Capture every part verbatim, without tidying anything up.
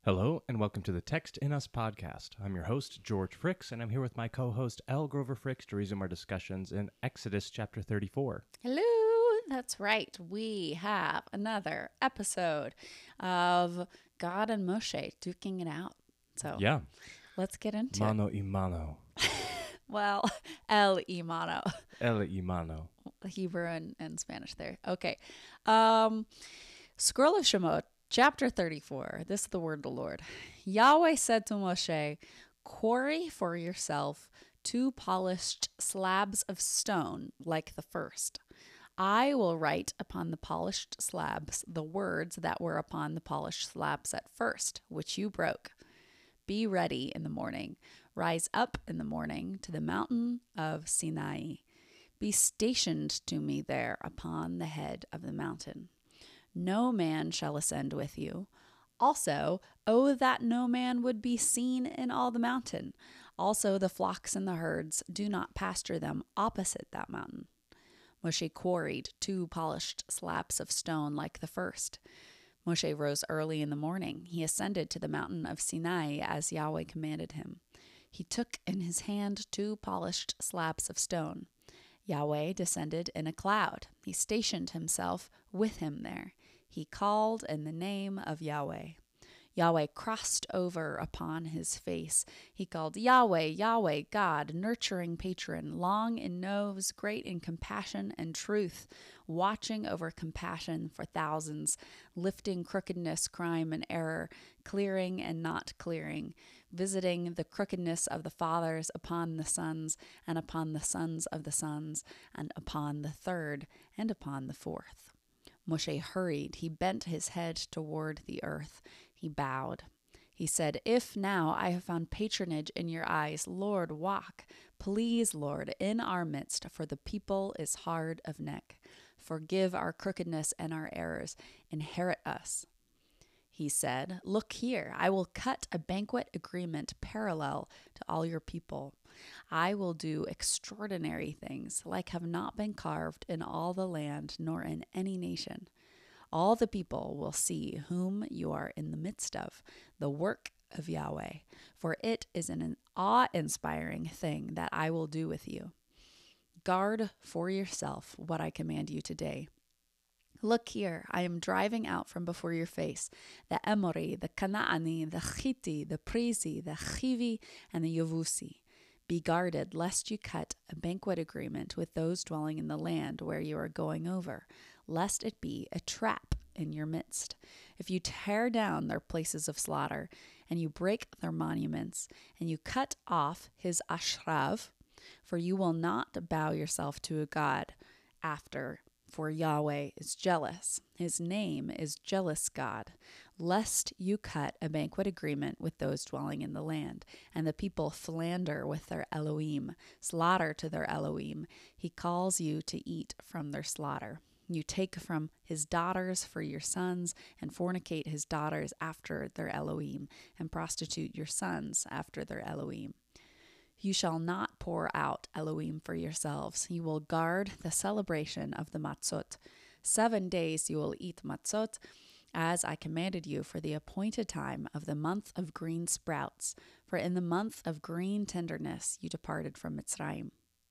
Hello, and welcome to the Text in Us podcast. I'm your host, George Fricks, and I'm here with my co-host, Elle Grover Fricks, to resume our discussions in Exodus chapter thirty-four. Hello, that's right. We have another episode of God and Moshe duking it out. So Yeah, let's get into mano y mano, it. Well, El Imano, el y mano. Hebrew and, and Spanish there. Okay. Um, Scroll of Shemot, chapter thirty-four. This is the word of the Lord. Yahweh said to Moshe, quarry for yourself two polished slabs of stone like the first. I will write upon the polished slabs the words that were upon the polished slabs at first, which you broke. Be ready in the morning. Rise up in the morning to the mountain of Sinai. Be stationed to me there upon the head of the mountain. No man shall ascend with you. Also, oh, that no man would be seen in all the mountain. Also, the flocks and the herds, do not pasture them opposite that mountain. Moshe quarried two polished slabs of stone like the first. Moshe rose early in the morning. He ascended to the mountain of Sinai as Yahweh commanded him. He took in his hand two polished slabs of stone. Yahweh descended in a cloud. He stationed himself with him there. He called in the name of Yahweh. Yahweh crossed over upon his face. He called, Yahweh, Yahweh, God, nurturing patron, long in nose, great in compassion and truth, watching over compassion for thousands, lifting crookedness, crime, and error, clearing and not clearing, visiting the crookedness of the fathers upon the sons, and upon the sons of the sons, and upon the third, and upon the fourth. Moshe hurried. He bent his head toward the earth. He bowed. He said, If now I have found patronage in your eyes, Lord, walk, please, Lord, in our midst, for the people is hard of neck. Forgive our crookedness and our errors. Inherit us. He said, Look here, I will cut a banquet agreement parallel to all your people. I will do extraordinary things like have not been carved in all the land nor in any nation. All the people will see whom you are in the midst of, the work of Yahweh, for it is an awe-inspiring thing that I will do with you. Guard for yourself what I command you today. Look here, I am driving out from before your face the Emori, the Canaani, the Chiti, the Prizi, the Chivi, and the Yevusi. Be guarded, lest you cut a banquet agreement with those dwelling in the land where you are going over, lest it be a trap in your midst. If you tear down their places of slaughter, and you break their monuments, and you cut off his ashrav, for you will not bow yourself to a god after, for Yahweh is jealous. His name is jealous God, lest you cut a banquet agreement with those dwelling in the land, and the people philander with their Elohim, slaughter to their Elohim. He calls you to eat from their slaughter. You take from his daughters for your sons, and fornicate his daughters after their Elohim, and prostitute your sons after their Elohim. You shall not pour out Elohim for yourselves. You will guard the celebration of the matzot. Seven days you will eat matzot, as I commanded you, for the appointed time of the month of green sprouts. For in the month of green tenderness you departed from Mitzrayim.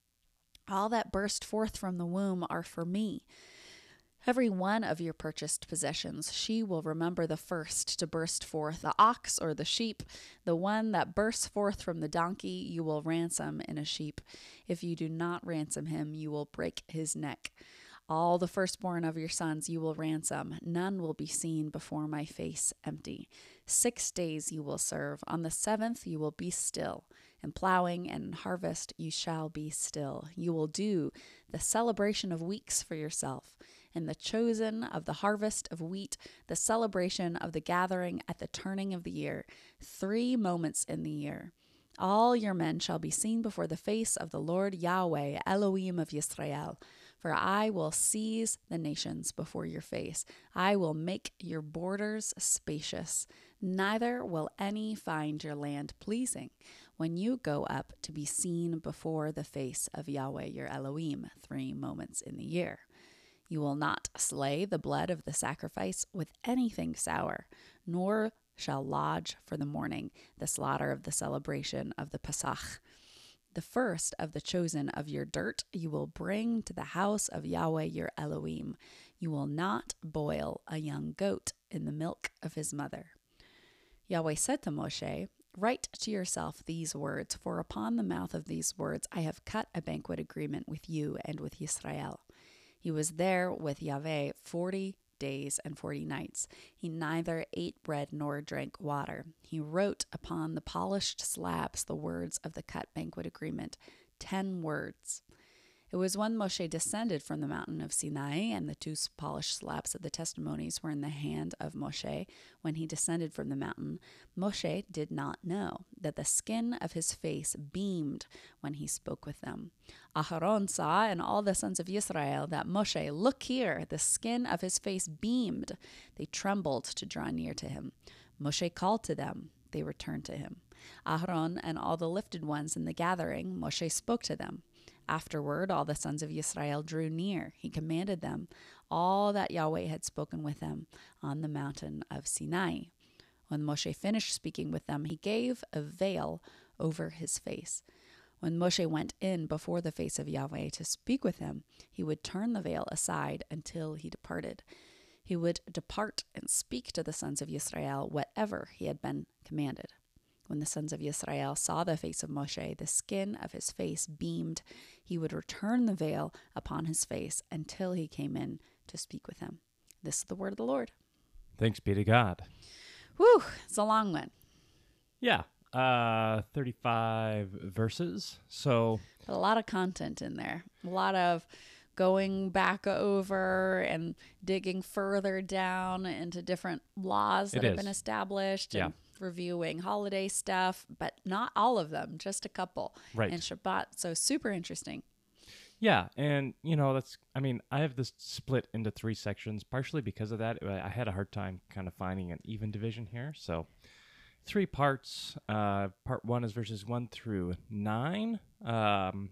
All that burst forth from the womb are for me. Every one of your purchased possessions, she will remember the first to burst forth, the ox or the sheep. The one that bursts forth from the donkey, you will ransom in a sheep. If you do not ransom him, you will break his neck. All the firstborn of your sons you will ransom. None will be seen before my face empty. Six days you will serve. On the seventh you will be still. In plowing and in harvest you shall be still. You will do the celebration of weeks for yourself. In the chosen of the harvest of wheat, the celebration of the gathering at the turning of the year, three moments in the year. All your men shall be seen before the face of the Lord Yahweh, Elohim of Yisrael. For I will seize the nations before your face. I will make your borders spacious. Neither will any find your land pleasing when you go up to be seen before the face of Yahweh your Elohim three moments in the year. You will not slay the blood of the sacrifice with anything sour, nor shall lodge for the morning, the slaughter of the celebration of the Pesach. The first of the chosen of your dirt you will bring to the house of Yahweh your Elohim. You will not boil a young goat in the milk of his mother. Yahweh said to Moshe, write to yourself these words, for upon the mouth of these words I have cut a banquet agreement with you and with Yisrael. He was there with Yahweh forty days and forty nights. He neither ate bread nor drank water. He wrote upon the polished slabs the words of the cut banquet agreement, ten words. It was when Moshe descended from the mountain of Sinai, and the two polished slabs of the testimonies were in the hand of Moshe. When he descended from the mountain, Moshe did not know that the skin of his face beamed when he spoke with them. Aharon saw, and all the sons of Israel, that Moshe, look here, the skin of his face beamed. They trembled to draw near to him. Moshe called to them. They returned to him. Aharon and all the lifted ones in the gathering, Moshe spoke to them. Afterward, all the sons of Israel drew near. He commanded them all that Yahweh had spoken with them on the mountain of Sinai. When Moshe finished speaking with them, he gave a veil over his face. When Moshe went in before the face of Yahweh to speak with him, he would turn the veil aside until he departed. He would depart and speak to the sons of Israel whatever he had been commanded. When the sons of Israel saw the face of Moshe, the skin of his face beamed. He would return the veil upon his face until he came in to speak with him. This is the word of the Lord. Thanks be to God. Whew, it's a long one. Yeah, uh, thirty-five verses. So But a lot of content in there. A lot of going back over and digging further down into different laws that It have is. been established. Yeah. And reviewing holiday stuff, but not all of them, just a couple. Right. And Shabbat. So super interesting. yeah, and you know that's. I mean, I have this split into three sections, partially because of that. I I had a hard time kind of finding an even division here, so three parts. Uh, part one is verses one through nine, um,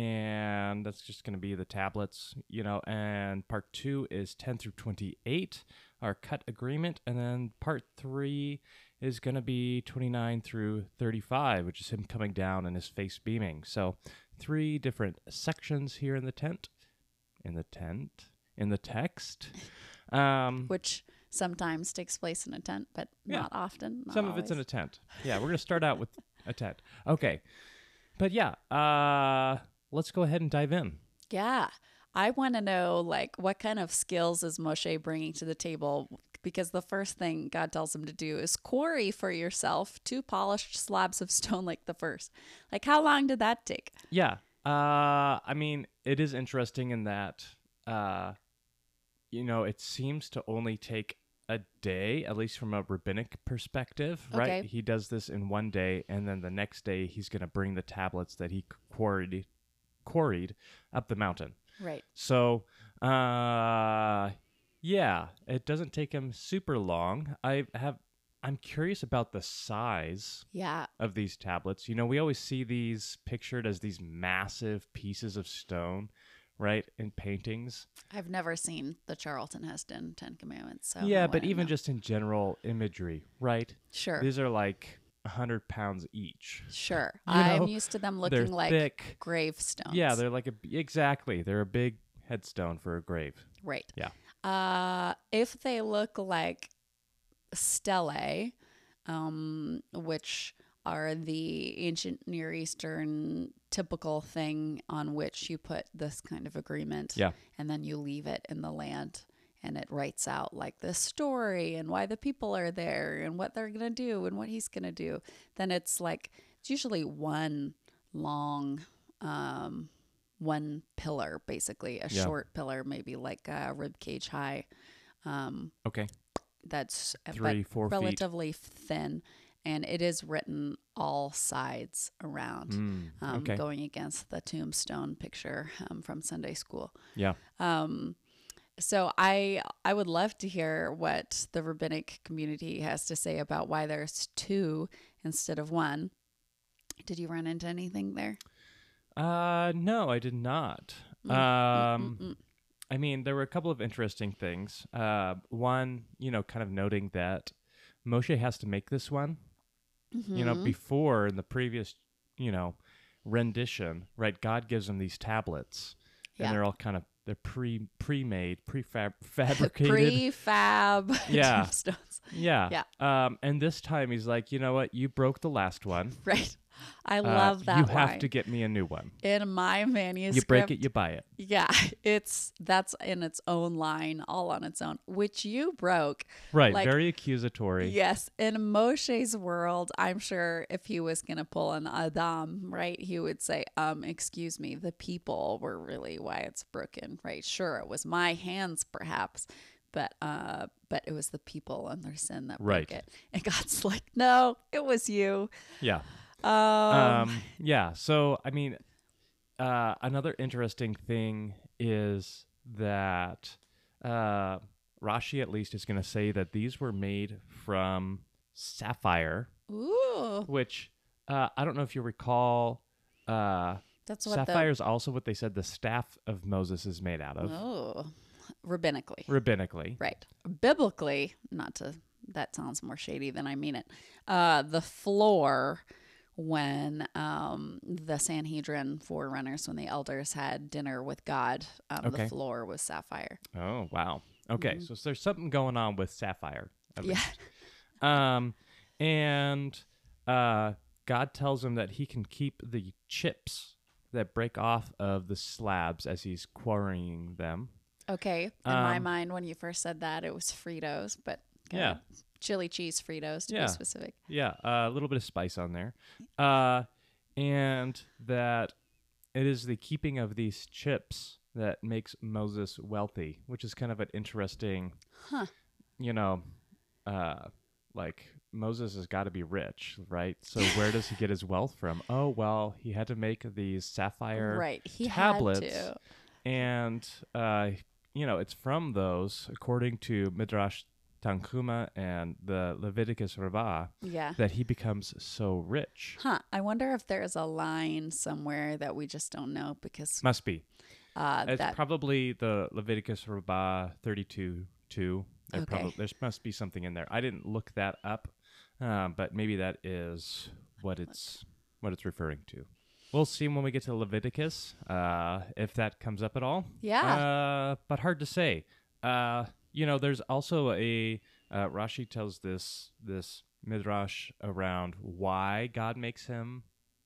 and that's just going to be the tablets, you know. And part two is ten through twenty-eight, our cut agreement, and then part three is going to be twenty-nine through thirty-five, which is him coming down and his face beaming. So three different sections here in the tent, in the tent, in the text. Um, Which sometimes takes place in a tent, but Yeah. not often. Not some of it's in always. a tent. Yeah, we're going to start out with a tent. Okay. But yeah, uh, let's go ahead and dive in. Yeah. I want to know, like, what kind of skills is Moshe bringing to the table? Because the first thing God tells him to do is quarry for yourself two polished slabs of stone like the first. Like, how long did that take? Yeah. Uh, I mean, it is interesting in that, uh, you know, it seems to only take a day, at least from a rabbinic perspective, right? Okay. He does this in one day, and then the next day he's going to bring the tablets that he quarried, quarried up the mountain. Right. So, uh, yeah, it doesn't take him super long. I have, I'm curious about the size Yeah. of these tablets. You know, we always see these pictured as these massive pieces of stone, right, in paintings. I've never seen the Charlton Heston Ten Commandments. So yeah, I but wanna even know. just in general imagery, right? Sure. These are like one hundred pounds each. Sure. You I'm know, used to them They're looking like thick. gravestones. Yeah, they're like a, exactly. They're a big headstone for a grave. right. Yeah. Uh, if they look like stelae, um, which are the ancient Near Eastern typical thing on which you put this kind of agreement, Yeah. and then you leave it in the land, and it writes out like the story and why the people are there and what they're gonna do and what he's gonna do. Then it's like it's usually one long, um, one pillar, basically a Yeah. short pillar, maybe like a rib cage high. Um, Okay. that's uh, Three, but four feet. relatively thin, and it is written all sides around, Mm, um, okay. going against the tombstone picture um, from Sunday school. Yeah. Um, so I I would love to hear what the rabbinic community has to say about why there's two instead of one. Did you run into anything there? Uh, no, I did not. Mm, Um, mm, mm, mm. I mean, there were a couple of interesting things. Uh, one, you know, kind of noting that Moshe has to make this one. Mm-hmm. You know, before in the previous, you know, rendition, right? God gives them these tablets, Yeah. and they're all kind of they're pre pre-made, prefab fabricated. Prefab Yeah. tombstones. Yeah. Yeah. Um, and this time he's like, you know what? You broke the last one. Right. I Uh, love that You line. have to get me a new one. In my manuscript. You break it, you buy it. Yeah, it's that's in its own line, all on its own, which you broke. Right. Like, very accusatory. yes, in Moshe's world, I'm sure if he was going to pull an Adam, right, he would say, um, excuse me, the people were really why it's broken, right? Sure, it was my hands, perhaps, but uh, but it was the people and their sin that Right. broke it. And God's like, no, it was you. Yeah. Um, Um, yeah. So, I mean, uh, another interesting thing is that uh, Rashi, at least, is going to say that these were made from sapphire, ooh, which uh, I don't know if you recall. Uh, that's what sapphire is also what they said the staff of Moses is made out the of, oh, rabbinically. rabbinically. Right. Biblically, not to, that sounds more shady than I mean it. Uh, the floor, when um, the Sanhedrin forerunners, when the elders had dinner with God, um, Okay. the floor was sapphire. Oh, wow. Okay. Mhm. So there's something going on with sapphire. At Yeah. least. Um, and uh, God tells him that he can keep the chips that break off of the slabs as he's quarrying them. Okay. In my Um, mind, when you first said that, it was Fritos, but uh, Yeah. chili cheese Fritos to Yeah. be specific. Yeah, uh, a little bit of spice on there. Uh, and that it is the keeping of these chips that makes Moses wealthy, which is kind of an interesting, Huh. you know, uh, like Moses has got to be rich, right? So where does he get his wealth from? Oh, well, he had to make these sapphire Right. He tablets. had to. And, uh, you know, it's from those, according to Midrash Tanchuma and the Leviticus Rabbah, Yeah. that he becomes so rich. Huh. I wonder if there's a line somewhere that we just don't know because Must be. uh, It's that. probably the Leviticus Rabbah thirty-two two. There Okay. probably there must be something in there. I didn't look that up, um, but maybe that is what it's what it's referring to. We'll see when we get to Leviticus uh, if that comes up at all. Yeah. Uh, but hard to say. Uh, you know, there's also a uh, Rashi tells this this midrash around why God makes him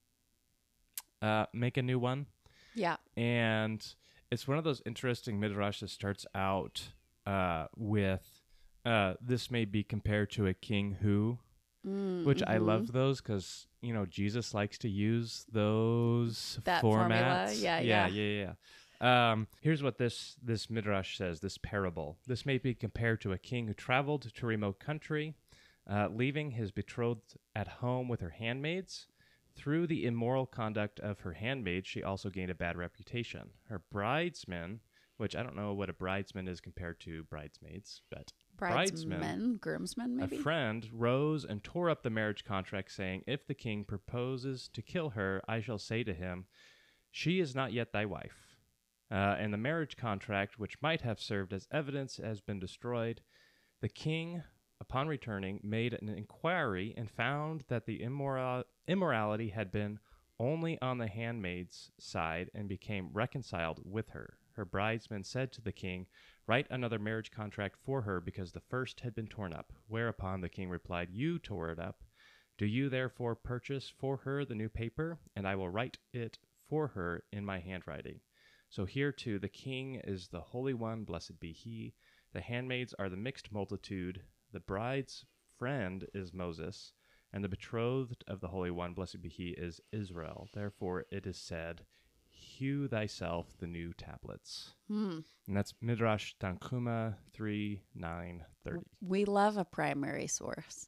uh, make a new one. Yeah. And it's one of those interesting midrash that starts out uh, with uh, this may be compared to a king who, Mm, which I mhm. love those because, you know, Jesus likes to use those That formats. formula, yeah, yeah, yeah. yeah, yeah. Um, here's what this this midrash says. This parable. This may be compared to a king who traveled to a remote country, uh, leaving his betrothed at home with her handmaids. Through the immoral conduct of her handmaids, she also gained a bad reputation. Her bridesmen, which I don't know what a bridesman is compared to bridesmaids, but bridesmen, Bridesmen, groomsmen, maybe. a friend, rose and tore up the marriage contract, saying, "If the king proposes to kill her, I shall say to him, 'She is not yet thy wife.' Uh, and the marriage contract, which might have served as evidence, has been destroyed. The king, upon returning, made an inquiry and found that the immora- immorality had been only on the handmaid's side and became reconciled with her. Her bridesmen said to the king, 'Write another marriage contract for her because the first had been torn up.' Whereupon the king replied, 'You tore it up. Do you therefore purchase for her the new paper, and I will write it for her in my handwriting.' So here too the king is the Holy One, blessed be he. The handmaids are the mixed multitude. The bride's friend is Moses, and the betrothed of the Holy One, blessed be he, is Israel. Therefore it is said, 'Hew thyself the new tablets.'" Hmm. And that's Midrash Tanchuma three nine thirty. We love a primary source.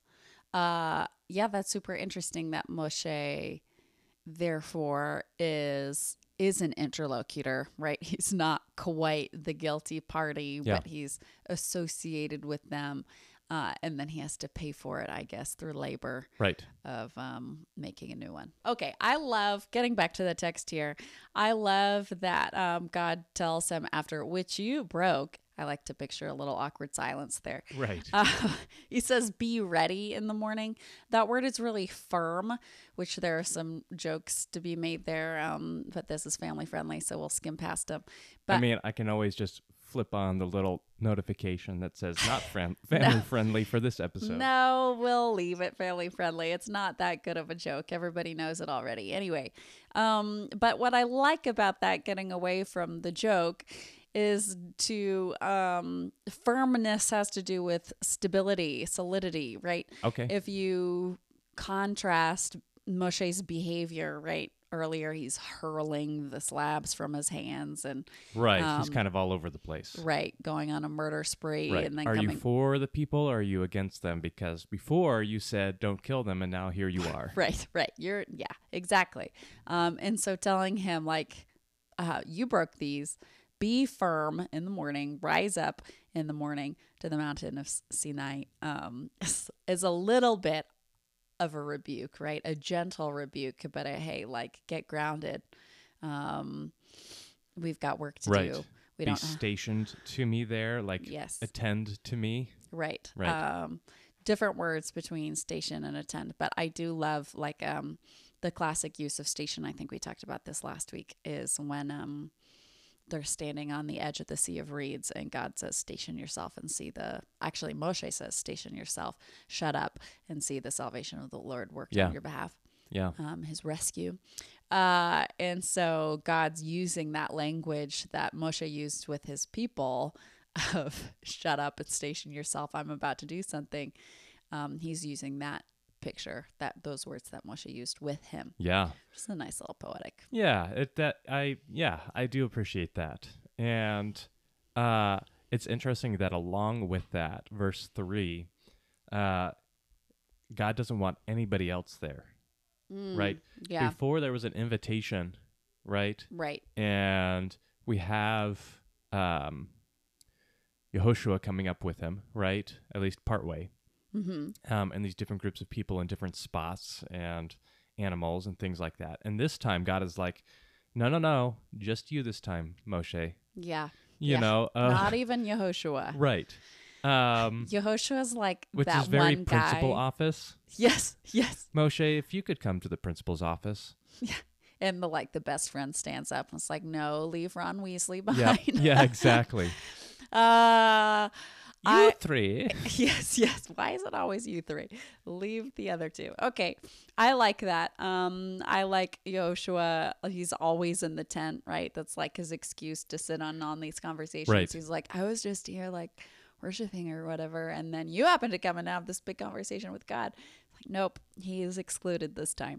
Uh, yeah, that's super interesting that Moshe, therefore, is is an interlocutor, right? He's not quite the guilty party, Yeah. but he's associated with them. Uh, and then he has to pay for it, I guess, through labor Right. of um, making a new one. Okay, I love, getting back to the text here, I love that um, God tells him after, which you broke. I like to picture a little awkward silence there. Right. Uh, he says, be ready in the morning. That word is really firm, which there are some jokes to be made there. Um, but this is family friendly, so we'll skim past them. But I mean, I can always just flip on the little notification that says not fam- family No. friendly for this episode. no, we'll leave it family friendly. It's not that good of a joke. Everybody knows it already. Anyway, um, but what I like about that, getting away from the joke, is to um, firmness has to do with stability, solidity, right? Okay. If you contrast Moshe's behavior, right? Earlier, he's hurling the slabs from his hands and right. um, He's kind of all over the place. right, going on a murder spree Right. and then Are coming. you for the people or are you against them? Because before you said don't kill them, and now here you are. Right, right. You're yeah, exactly. Um, and so telling him like, uh, you broke these. Be firm in the morning. Rise up in the morning to the mountain of Sinai. Um, is, is a little bit of a rebuke, right? A gentle rebuke, but a hey, like get grounded. Um, we've got work to Right. do. We Be don't. stationed to me there, like Yes. attend to me. Right. Right. Um, different words between station and attend, but I do love like um, the classic use of station. I think we talked about this last week. Is when um, they're standing on the edge of the Sea of Reeds, and God says, "Station yourself and see the." Actually, Moshe says, "Station yourself, shut up, and see the salvation of the Lord worked Yeah. on your behalf." Yeah. Um, his rescue. Uh, and so God's using that language that Moshe used with his people of shut up and station yourself. I'm about to do something. Um, he's using that picture, that those words that Moshe used with him. Yeah. Just a nice little poetic. Yeah, it that I yeah, I do appreciate that. And uh it's interesting that along with that, verse three, uh God doesn't want anybody else there, Mm, right? Yeah. Before there was an invitation, right? Right. And we have um Yehoshua coming up with him, right? At least partway. Mm-hmm. Um, and these different groups of people in different spots and animals and things like that. And this time, God is like, no, no, no, just you this time, Moshe. Yeah. You Yeah. know, uh, Not even Yehoshua. right. Um, Yehoshua's like which that is very one principal guy. office. Yes. Yes. Moshe, if you could come to the principal's office. And the like the best friend stands up and it's like, no, leave Ron Weasley Yeah, behind. yeah, exactly. uh You I- three. Yes, yes. Why is it always you three? Leave the other two. Okay. I like that. Um, I like Yoshua. He's always in the tent, right? That's like his excuse to sit on on these conversations. Right. He's like, I was just here like worshiping or whatever, and then you happen to come and have this big conversation with God. Like, nope, he is excluded this time.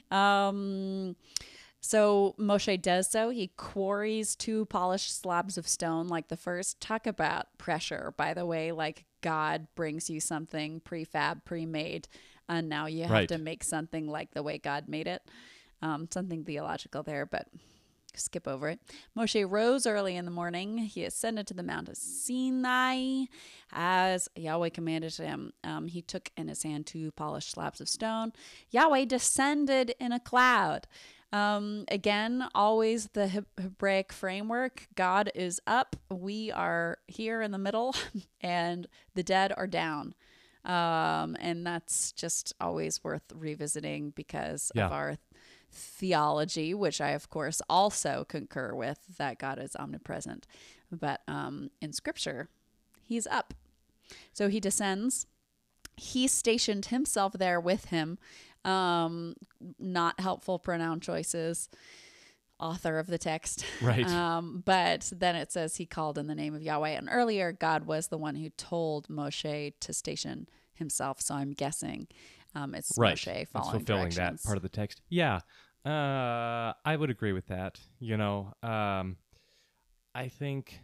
Um So Moshe does so. He quarries two polished slabs of stone like the first. Talk about pressure, by the way. Like God brings you something prefab, pre-made, and now you have Right. to make something like the way God made it. Um, something theological there, but skip over it. Moshe rose early in the morning. He ascended to the Mount of Sinai as Yahweh commanded him. Um, he took in his hand two polished slabs of stone. Yahweh descended in a cloud. Um, again, always the He- Hebraic framework. God is up. We are here in the middle and the dead are down. Um, and that's just always worth revisiting because Yeah. of our theology, which I, of course, also concur with, that God is omnipresent. But um, in scripture, he's up. So he descends. He stationed himself there with him. Um, not helpful pronoun choices, author of the text. Right. Um, but then it says he called in the name of Yahweh. And earlier, God was the one who told Moshe to station himself. So I'm guessing um, it's Right. Moshe It's following fulfilling directions. that part of the text. Yeah. Uh, I would agree with that. You know, um, I think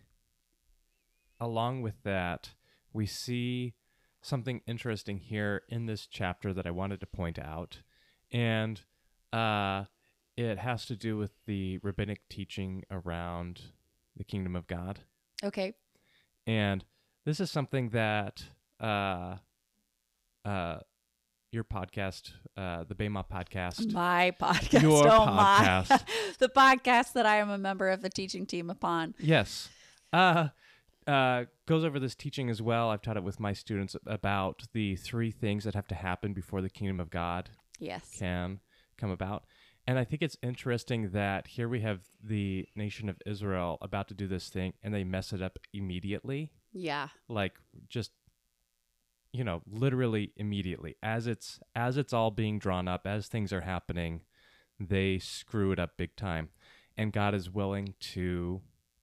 along with that, we see something interesting here in this chapter that I wanted to point out. And uh, it has to do with the rabbinic teaching around the kingdom of God. Okay. And this is something that uh, uh, your podcast, uh, the Bema podcast, My podcast. Your oh my. podcast. The podcast that I am a member of the teaching team upon. yes, uh, uh, goes over this teaching as well. I've taught it with my students about the three things that have to happen before the kingdom of God Yes. can come about. And I think it's interesting that here we have the nation of Israel about to do this thing, and they mess it up immediately. Yeah. Like just, you know, literally immediately. As it's as it's all being drawn up, as things are happening, they screw it up big time. And God is willing to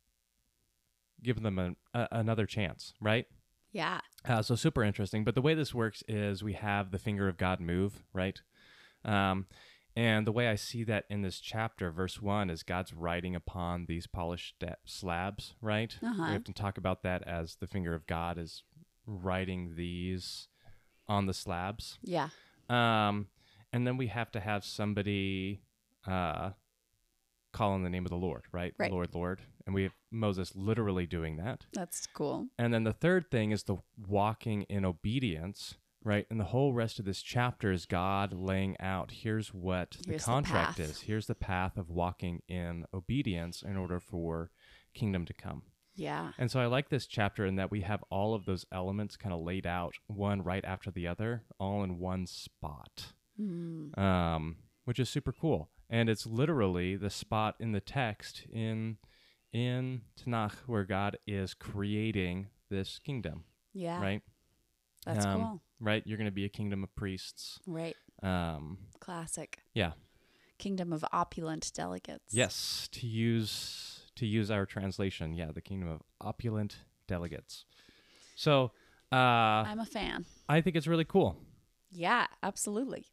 give them a, a, another chance, right? Yeah. Uh, so super interesting. But the way this works is we have the finger of God move, right? Um, and the way I see that in this chapter, verse one, is God's writing upon these polished sta- slabs, right? Uh-huh. We have to talk about that as the finger of God is writing these on the slabs. Yeah. Um, and then we have to have somebody uh, call on the name of the Lord, right? Right. Lord, Lord. And we have Moses literally doing that. That's cool. And then the third thing is the walking in obedience, right? And the whole rest of this chapter is God laying out, here's what Here's the the contract path. is. Here's the path of walking in obedience in order for kingdom to come. Yeah. And so I like this chapter in that we have all of those elements kind of laid out, one right after the other, all in one spot, Mm. um, which is super cool. And it's literally the spot in the text in in Tanakh where God is creating this kingdom, Yeah. right? That's Um, cool. Right? You're going to be a kingdom of priests. Right. Um, Classic. yeah. Kingdom of opulent delegates. Yes. To use to use our translation, yeah, the kingdom of opulent delegates. So uh, I'm a fan. I think it's really cool. Yeah, absolutely.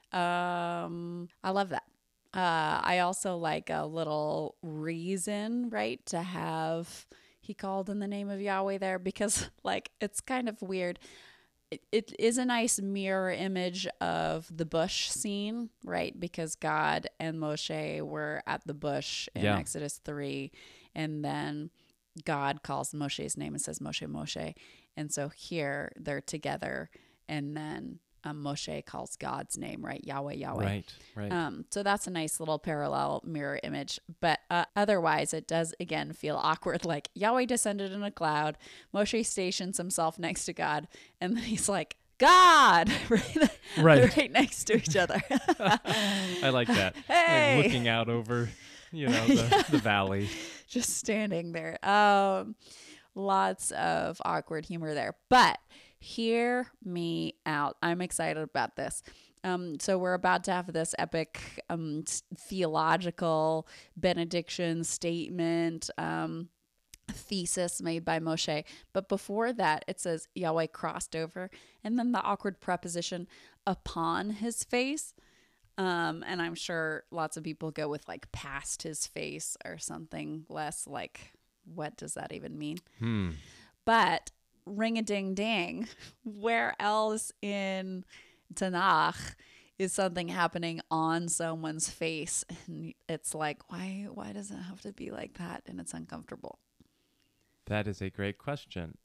Um, I love that. Uh, I also like a little reason, right, to have he called in the name of Yahweh there because, like, it's kind of weird. It, it is a nice mirror image of the bush scene, right? Because God and Moshe were at the bush in Yeah. Exodus three, and then God calls Moshe's name and says, Moshe, Moshe. And so here they're together, and then um, Moshe calls God's name, right? Yahweh, Yahweh. Right. Right. Um, so that's a nice little parallel mirror image. But uh, otherwise, it does, again, feel awkward. Like Yahweh descended in a cloud. Moshe stations himself next to God. And then he's like, God, right, Right. right next to each other. I like that. Hey. Like looking out over, you know, the, the valley. Just standing there. Um, lots of awkward humor there. But hear me out. I'm excited about this. Um, so we're about to have this epic um, s- theological benediction statement, um, thesis made by Moshe. But before that, it says Yahweh crossed over, and then the awkward preposition upon his face. Um, and I'm sure lots of people go with like past his face or something less like, what does that even mean? Hmm. But ring a ding ding, where else in Tanakh is something happening on someone's face? And it's like, why why does it have to be like that? And it's uncomfortable. That is a great question.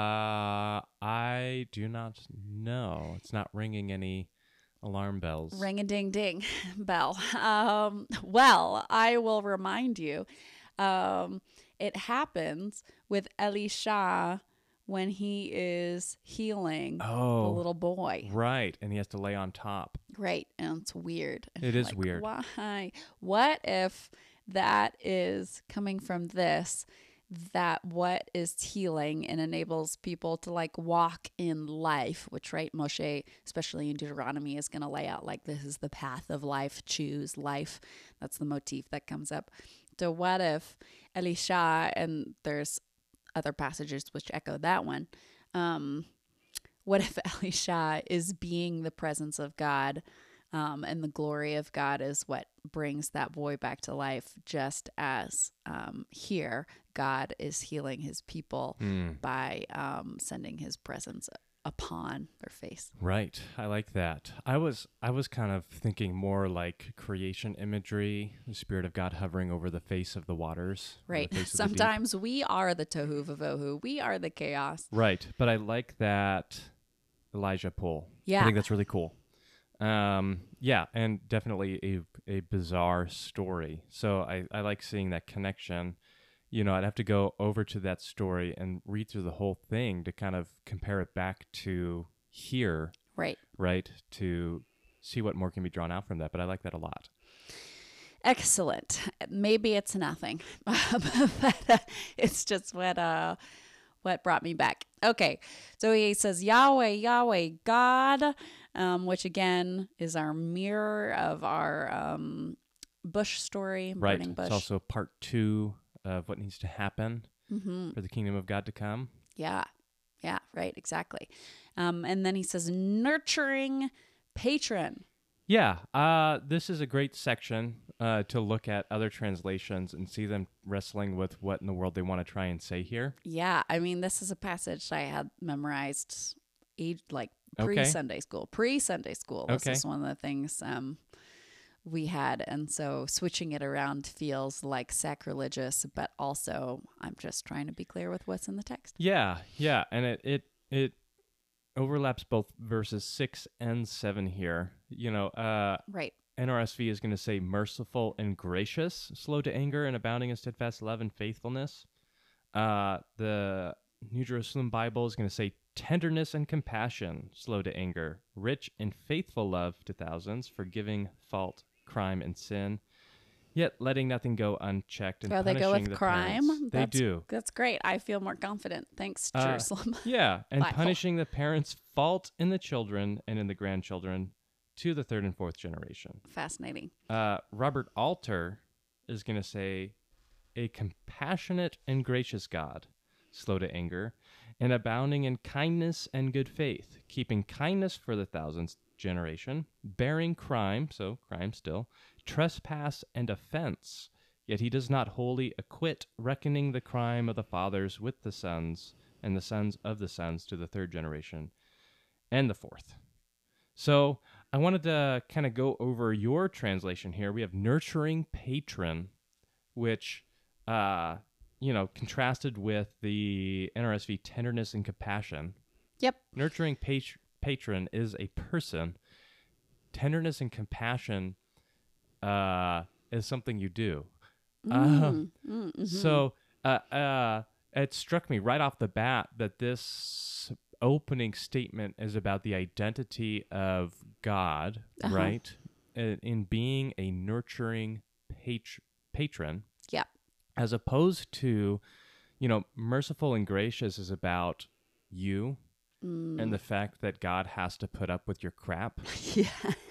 Uh, I do not know. It's not ringing any alarm bells. Ring a ding ding bell. Um, well, I will remind you. Um, it happens with Elisha when he is healing Oh, the little boy. right. And he has to lay on top. Right. And it's weird. And It you're is like, weird. Why? What if that is coming from this? That what is healing and enables people to like walk in life, which, right, Moshe, especially in Deuteronomy, is going to lay out like this is the path of life, choose life. That's the motif that comes up. So what if Elisha, and there's other passages which echo that one, um, what if Elisha is being the presence of God, um, and the glory of God is what brings that boy back to life, just as um, here God is healing his people Hmm. by um, sending his presence upon their face. Right. I like that. I was I was kind of thinking more like creation imagery, the spirit of God hovering over the face of the waters. or the Right. face of the deep. Sometimes we are the tohu vavohu. We are the chaos. Right. But I like that Elijah pull. I Yeah. think that's really cool. Um, yeah, and definitely a a bizarre story. So I, I like seeing that connection. you know, I'd have to go over to that story and read through the whole thing to kind of compare it back to here, Right. right? To see what more can be drawn out from that. But I like that a lot. Excellent. Maybe it's nothing, but uh, it's just what uh what brought me back. Okay, so he says Yahweh, Yahweh, God, um, which again is our mirror of our um, bush story, Right. burning bush. It's also part two of what needs to happen Mm-hmm. for the kingdom of God to come. Yeah, yeah, right, exactly. Um, and then he says nurturing patron. Yeah, uh, this is a great section uh, to look at other translations and see them wrestling with what in the world they want to try and say here. Yeah, I mean, this is a passage I had memorized, age, like Okay. pre-Sunday school. Pre-Sunday school. This Okay. is one of the things um, we had, and so switching it around feels like sacrilegious, but also I'm just trying to be clear with what's in the text. Yeah, yeah, and it it it overlaps both verses six and seven here. You know, uh, Right. N R S V is going to say merciful and gracious, slow to anger and abounding in steadfast love and faithfulness. Uh, the New Jerusalem Bible is going to say tenderness and compassion, slow to anger, rich in faithful love to thousands, forgiving fault, crime, and sin, yet letting nothing go unchecked and Oh, they punishing go with the crime? parents. They That's- do. That's great. I feel more confident. Thanks, Uh, Jerusalem. Yeah, and Bible. punishing the parents' fault in the children and in the grandchildren to the third and fourth generation. Fascinating. Uh, Robert Alter is going to say, a compassionate and gracious God, slow to anger, and abounding in kindness and good faith, keeping kindness for the thousandth generation, bearing crime, so crime still, trespass and offense, yet he does not wholly acquit, reckoning the crime of the fathers with the sons, and the sons of the sons to the third generation, and the fourth. So I wanted to kind of go over your translation here. We have nurturing patron, which, uh, you know, contrasted with the N R S V tenderness and compassion. Yep. Nurturing pat- patron is a person. Tenderness and compassion uh, is something you do. Mm, Uh, mm, mhm. So uh, uh, it struck me right off the bat that this opening statement is about the identity of God, Uh-huh. right? In, in being a nurturing pat- patron. Yeah. As opposed to, you know, merciful and gracious is about you Mm. and the fact that God has to put up with your crap. Yeah.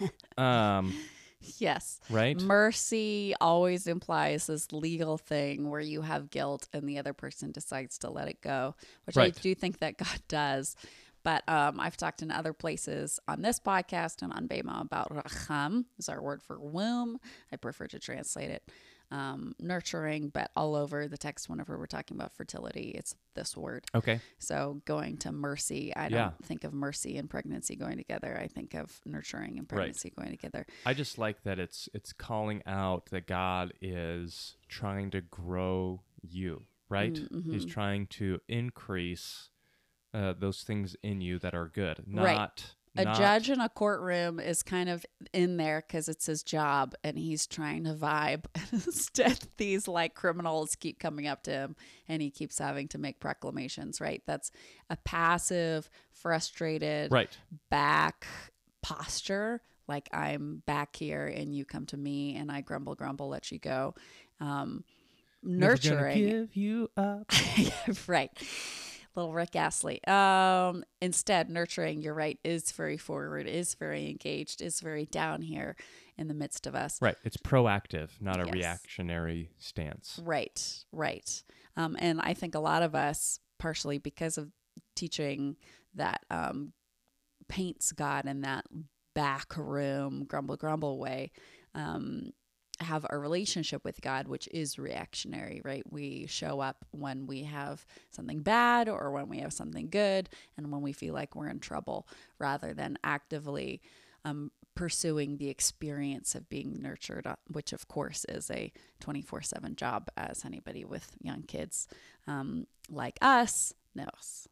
Um, Yes. right? Mercy always implies this legal thing where you have guilt and the other person decides to let it go, which Right. I do think that God does. But um, I've talked in other places on this podcast and on Bema about racham, is our word for womb. I prefer to translate it um, nurturing, but all over the text, whenever we're talking about fertility, it's this word. Okay. So going to mercy, I don't Yeah. think of mercy and pregnancy going together. I think of nurturing and pregnancy going together. I just like that it's it's calling out that God is trying to grow you, right? Mm-hmm. He's trying to increase uh, those things in you that are good, Right. not A not- judge in a courtroom is kind of in there because it's his job and he's trying to vibe. Instead, these like criminals keep coming up to him and he keeps having to make proclamations, right? That's a passive, frustrated, right. back posture. Like I'm back here and you come to me and I grumble, grumble, let you go. Um, Never gonna nurturing. give you up. Right. Little Rick Astley. Um, instead, nurturing, you're right, is very forward, is very engaged, is very down here in the midst of us. Right. It's proactive, not a Yes. reactionary stance. Right, right. Um, and I think a lot of us, partially because of teaching that um, paints God in that back room, grumble, grumble way, um, have a relationship with God, which is reactionary, right? We show up when we have something bad or when we have something good and when we feel like we're in trouble rather than actively um, pursuing the experience of being nurtured, uh, which of course is a twenty-four seven job, as anybody with young kids um, like us knows.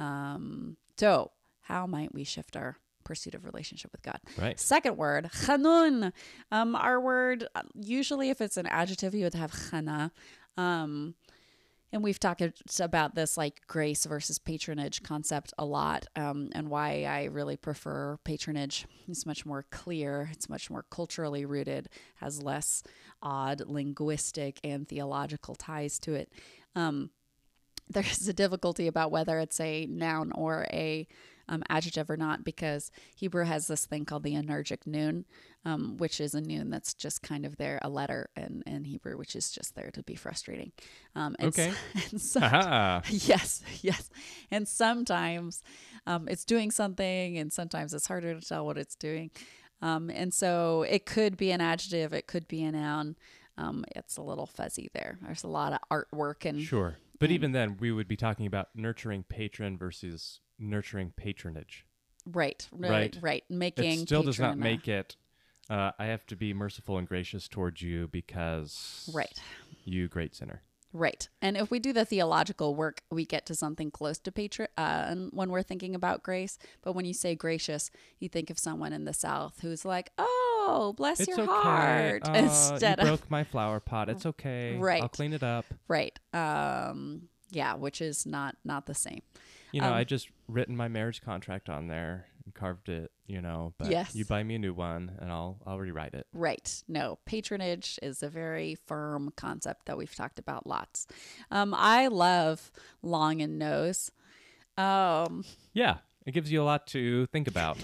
Um, so how might we shift our pursuit of relationship with God? Right. Second word, chanun. Um, our word, uh, usually if it's an adjective, you would have chana. Um, And we've talked about this like grace versus patronage concept a lot, um, and why I really prefer patronage. It's much more clear, it's much more culturally rooted, has less odd linguistic and theological ties to it. Um, there's a difficulty about whether it's a noun or a um, adjective or not, because Hebrew has this thing called the energic noon, um, which is a noun that's just kind of there, a letter in, in Hebrew, which is just there to be frustrating. Um, and Okay. So, and so, Aha. yes, yes. And sometimes um, it's doing something, and sometimes it's harder to tell what it's doing. Um, and so it could be an adjective, it could be a noun. Um, it's a little fuzzy there. There's a lot of artwork and Sure. But and- even then, we would be talking about nurturing patron versus nurturing patronage. right, right, Right. right. Making It still does not patron, uh, make it, uh, I have to be merciful and gracious towards you because right. you great sinner. Right. And if we do the theological work, we get to something close to patron uh, and when we're thinking about grace. But when you say gracious, you think of someone in the South who's like, oh, bless It's your okay. heart. Uh, instead you of, broke my flower pot. It's okay. Right. I'll clean it up. right. Um, yeah, which is not, not the same. You know, Um, I just written my marriage contract on there and carved it, you know, but Yes. you buy me a new one and I'll I'll rewrite it. Right. No, patronage is a very firm concept that we've talked about lots. Um, I love long and nose. Um, Yeah. It gives you a lot to think about.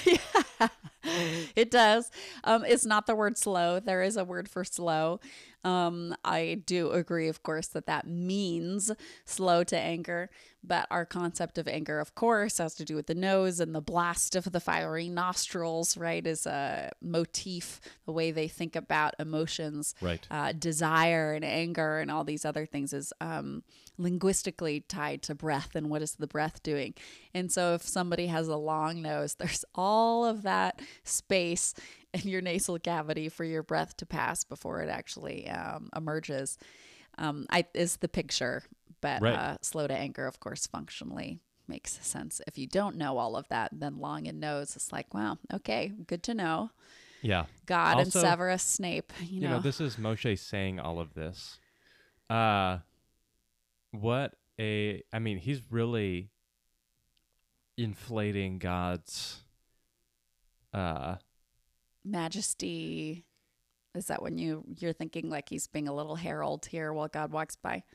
it does. Um, it's not the word slow. There is a word for slow. Um, I do agree, of course, that that means slow to anger. But our concept of anger, of course, has to do with the nose and the blast of the fiery nostrils, right? Is a motif, the way they think about emotions, Right. uh, desire and anger and all these other things is um, linguistically tied to breath and what is the breath doing. And so if somebody has a long nose, there's all of that space in your nasal cavity for your breath to pass before it actually um, emerges. Um, I is the picture, but Right. uh, slow to anger, of course, functionally makes sense. If you don't know all of that, then long and nose, it's like, wow, okay, good to know. Yeah. God and Also, Severus Snape, you, You know. know, this is Moshe saying all of this. Uh what a I mean, he's really inflating God's uh Majesty. Is that when you you're thinking like he's being a little herald here while God walks by?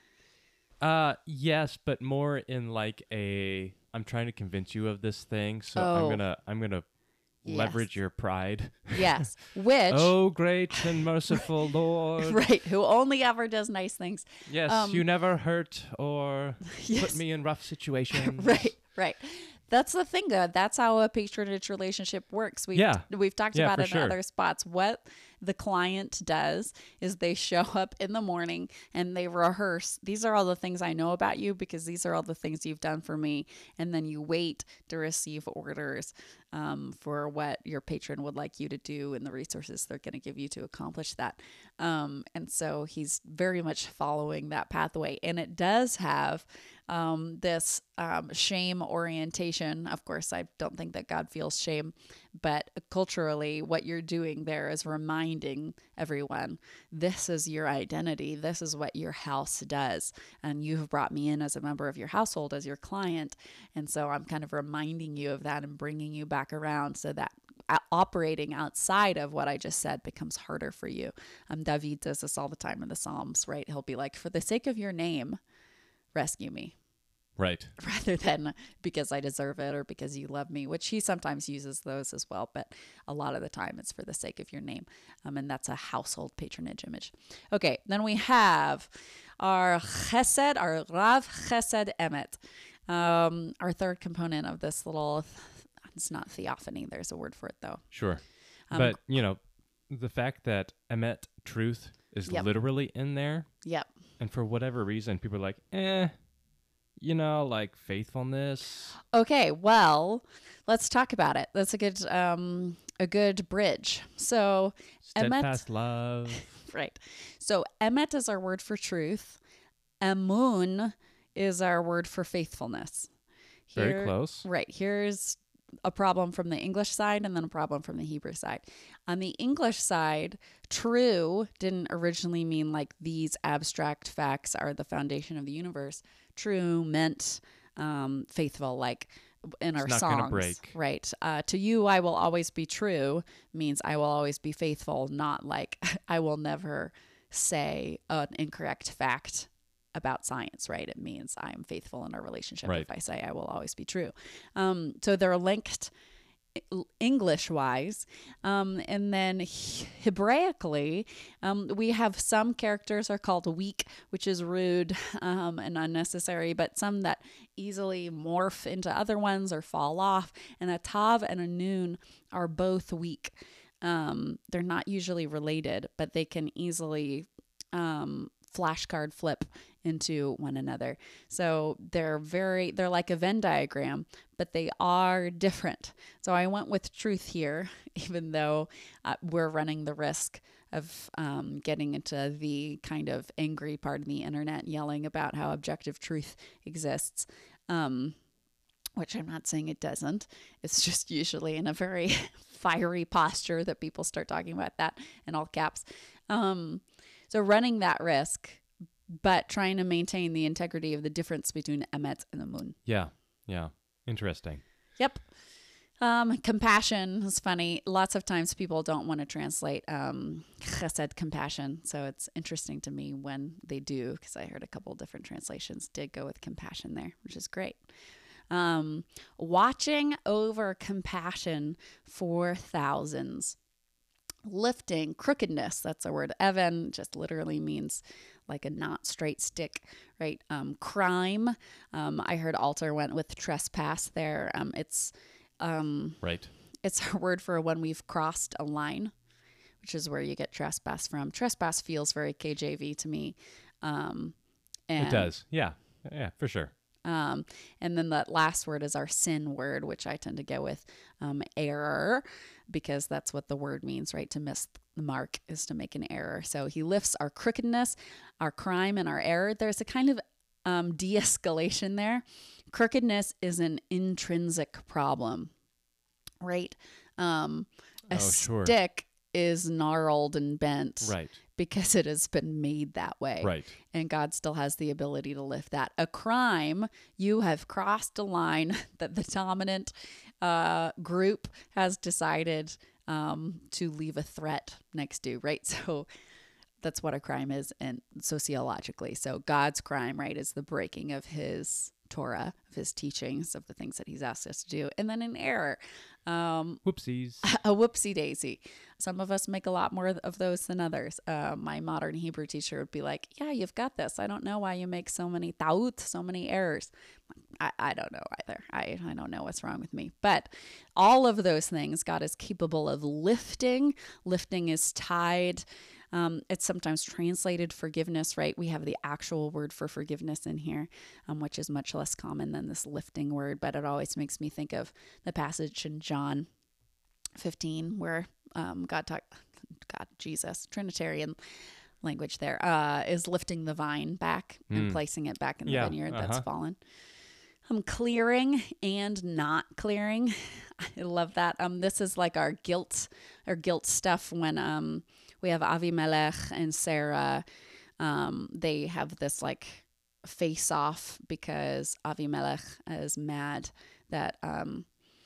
uh yes, but more in like a I'm trying to convince you of this thing, so I'm Oh. going to I'm going to Yes. leverage your pride. Yes, which Oh, great and merciful Lord. right, who only ever does nice things. Yes, Um, you never hurt or Yes. put me in rough situations. Right, right. That's the thing, though. That's how a patronage relationship works. We've, Yeah. we've talked Yeah, about for it in sure. other spots. What the client does is they show up in the morning and they rehearse. These are all the things I know about you because these are all the things you've done for me. And then you wait to receive orders um, for what your patron would like you to do and the resources they're going to give you to accomplish that. Um, and so he's very much following that pathway. And it does have um, this um, shame orientation. Of course, I don't think that God feels shame, but culturally, what you're doing there is reminding everyone this is your identity. This is what your house does. And you've brought me in as a member of your household, as your client. And so I'm kind of reminding you of that and bringing you back around so that operating outside of what I just said becomes harder for you. Um, David does this all the time in the Psalms, right? He'll be like, for the sake of your name, rescue me. Right. Rather than because I deserve it or because you love me, which he sometimes uses those as well. But a lot of the time it's for the sake of your name. Um, and that's a household patronage image. Okay, then we have our chesed, our Rav Chesed Emet. Um, our third component of this little, it's not theophany. There's a word for it though. Sure. Um, but, you know, the fact that emet, truth, is Yep. literally in there, Yep. and for whatever reason, people are like, eh, you know, like faithfulness. Okay, well, let's talk about it. That's a good um a good bridge. So emet, Steadfast love. right. So emet is our word for truth. Emun is our word for faithfulness. Very Here- close. Right. Here's a problem from the English side and then a problem from the Hebrew side. On the English side, true didn't originally mean like these abstract facts are the foundation of the universe. True meant um, faithful, like in our It's not gonna songs, break. right? Uh, to you, I will always be true means I will always be faithful, not like I will never say an incorrect fact about science, right? It means I am faithful in our relationship Right. if I say I will always be true. Um, so they're linked English wise. Um, and then Hebraically, um, we have some characters are called weak, which is rude um, and unnecessary, but some that easily morph into other ones or fall off. And a tav and a noon are both weak. Um, they're not usually related, but they can easily um, flashcard flip into one another. So they're very, they're like a Venn diagram, but they are different. So I went with truth here, even though uh, we're running the risk of um, getting into the kind of angry part of the internet yelling about how objective truth exists. Um, which I'm not saying it doesn't. It's just usually in a very fiery posture that people start talking about that in all caps. Um, so running that risk, but trying to maintain the integrity of the difference between emet and the moon. Yeah. Yeah. Interesting. Yep. Um, compassion is funny. Lots of times people don't want to translate um, chesed, compassion. So it's interesting to me when they do, because I heard a couple different translations did go with compassion there, which is great. Um, watching over compassion for thousands. Lifting, crookedness, that's a word. Evan just literally means like a not straight stick, right? Um, crime. Um, I heard Alter went with trespass there. Um, it's um, Right. it's our word for when we've crossed a line, which is where you get trespass from. Trespass feels very K J V to me. Um, and, It does. Yeah. Yeah, for sure. Um, and then the last word is our sin word, which I tend to go with um, error, because that's what the word means, right? To miss the mark is to make an error. So he lifts our crookedness, our crime, and our error. There's a kind of um, de-escalation there. Crookedness is an intrinsic problem, right? Um, a Oh, sure. stick is gnarled and bent Right. because it has been made that way. Right. And God still has the ability to lift that. A crime, you have crossed a line that the dominant uh, group has decided um, to leave a threat next to, right? So that's what a crime is, and sociologically. So God's crime, right, is the breaking of his Torah, of his teachings, of the things that he's asked us to do. And then an error. Um, Whoopsies. a whoopsie daisy. Some of us make a lot more of those than others. Uh, my modern Hebrew teacher would be like, yeah, you've got this. I don't know why you make so many ta'ut, so many errors. I, I don't know either. I, I don't know what's wrong with me. But all of those things God is capable of lifting. Lifting is tied. Um, it's sometimes translated forgiveness, right? We have the actual word for forgiveness in here, um, which is much less common than this lifting word, but it always makes me think of the passage in John fifteen where um, God talk, God, Jesus, Trinitarian language there, uh, is lifting the vine back and Mm. placing it back in the Yeah, vineyard that's uh-huh. fallen. Um, clearing and not clearing. I love that. Um, this is like our guilt, our guilt stuff when um we have Avimelech and Sarah. Um, they have this like face off because Avimelech is mad that um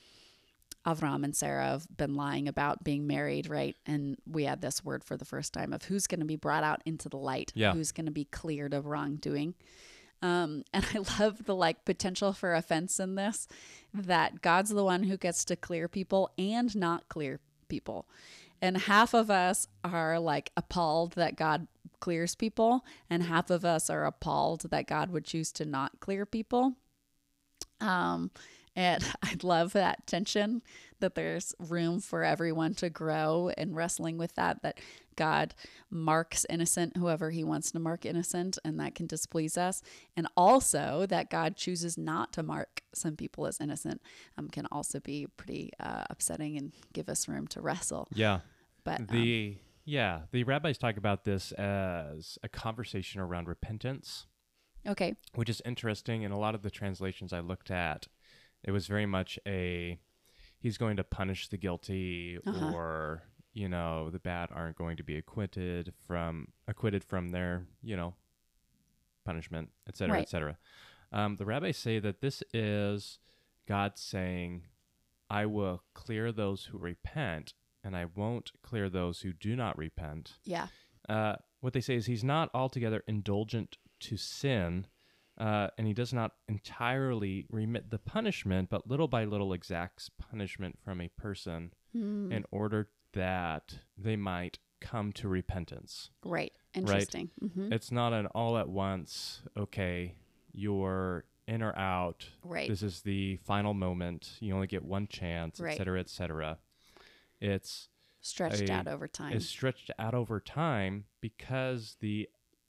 Avram and Sarah have been lying about being married, right? And we had this word for the first time of who's going to be brought out into the light, Yeah. who's going to be cleared of wrongdoing. Um, and I love the like potential for offense in this, that God's the one who gets to clear people and not clear people. And half of us are like appalled that God clears people, and half of us are appalled that God would choose to not clear people. Um, and I love that tension, that there's room for everyone to grow, and wrestling with that, that God marks innocent whoever he wants to mark innocent, and that can displease us. And also that God chooses not to mark some people as innocent um, can also be pretty uh, upsetting and give us room to wrestle. Yeah. But um, The yeah, the rabbis talk about this as a conversation around repentance, okay. which is interesting. In a lot of the translations I looked at, it was very much a he's going to punish the guilty, Uh-huh. or you know, the bad aren't going to be acquitted from acquitted from their, you know, punishment, et cetera, Right. et cetera. Um, the rabbis say that this is God saying, I will clear those who repent, and I won't clear those who do not repent. Yeah. Uh, what they say is he's not altogether indulgent to sin, uh, and he does not entirely remit the punishment, but little by little exacts punishment from a person Hmm. in order that they might come to repentance. Right. Interesting. Mm-hmm. It's not an all at once, okay, you're in or out. Right. This is the final moment. You only get one chance, Right. et cetera, et cetera. It's Stretched a- out over time. is stretched out over time because the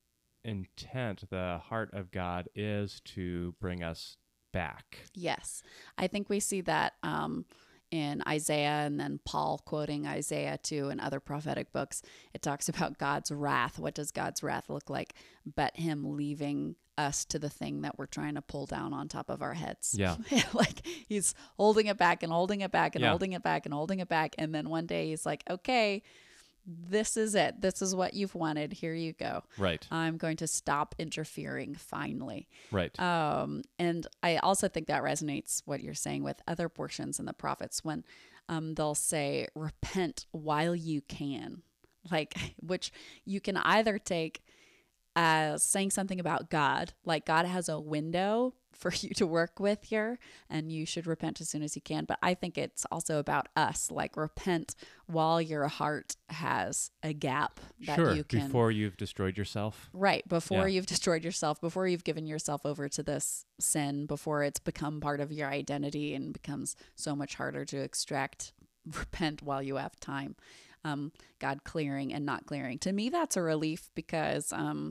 intent, the heart of God is to bring us back. Yes. I think we see that um, in Isaiah, and then Paul quoting Isaiah too in other prophetic books. It talks about God's wrath. What does God's wrath look like? But him leaving us to the thing that we're trying to pull down on top of our heads. Yeah. Like he's holding it back and holding it back and Yeah. holding it back and holding it back. And then one day he's like, okay, this is it. This is what you've wanted. Here you go. Right. I'm going to stop interfering finally. Right. Um, and I also think that resonates what you're saying with other portions in the prophets when um, they'll say, repent while you can, like, which you can either take as saying something about God, like God has a window for you to work with here and you should repent as soon as you can. But I think it's also about us, like repent while your heart has a gap that sure. you can. Before you've destroyed yourself. Right. Before Yeah. you've destroyed yourself, before you've given yourself over to this sin, before it's become part of your identity and becomes so much harder to extract, repent while you have time. Um, God clearing and not clearing. To me, that's a relief because um,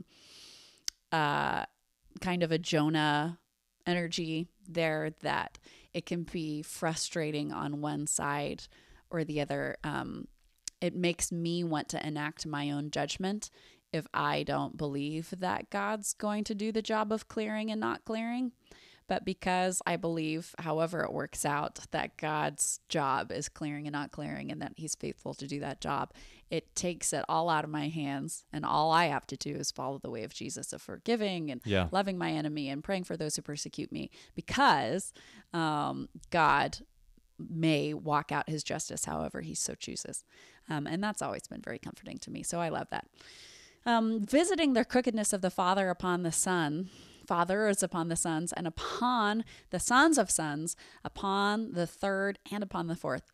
uh, kind of a Jonah energy there that it can be frustrating on one side or the other. Um, it makes me want to enact my own judgment if I don't believe that God's going to do the job of clearing and not clearing. But because I believe, however it works out, that God's job is clearing and not clearing and that he's faithful to do that job, it takes it all out of my hands. And all I have to do is follow the way of Jesus of forgiving and Yeah. loving my enemy and praying for those who persecute me, because um, God may walk out his justice however he so chooses. Um, and that's always been very comforting to me. So I love that. Um, visiting the crookedness of the Father upon the Son, fathers upon the sons, and upon the sons of sons, upon the third and upon the fourth.